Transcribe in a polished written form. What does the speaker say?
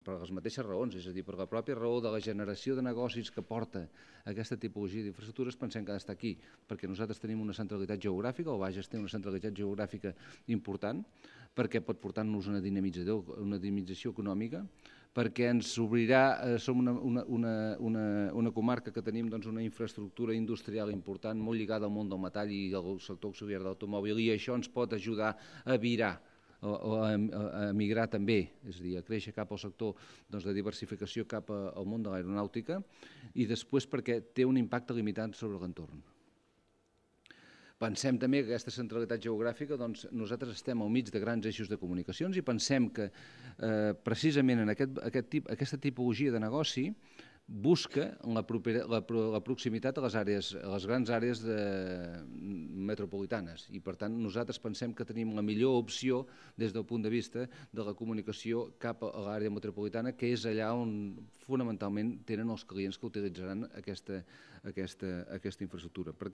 per les mateixes raons, és a dir, per la pròpia raó de la generació de negocis que porta aquesta tipologia d'infraestructures, pensem que ha d'estar aquí, perquè nosaltres tenim una centralitat geogràfica, el Bages té una centralitat geogràfica important, perquè pot portar-nos una dinamització econòmica, perquè ens obrirà, som una comarca que tenim una infraestructura industrial important, molt lligada al món del metall i al sector auxiliar de l'automòbil, i això ens pot ajudar a virar o a migrar també, és a dir, a créixer cap al sector de diversificació cap al món de l'aeronàutica, i després perquè té un impacte limitat sobre l'entorn. Pensem també que aquesta centralitat geogràfica, nosaltres estem al mig de grans eixos de comunicacions i pensem que precisament en aquesta tipologia de negoci busca la proximitat a les grans àrees metropolitanes, i per tant nosaltres pensem que tenim la millor opció des del punt de vista de la comunicació cap a l'àrea metropolitana, que és allà on fonamentalment tenen els clients que utilitzaran aquesta infraestructura.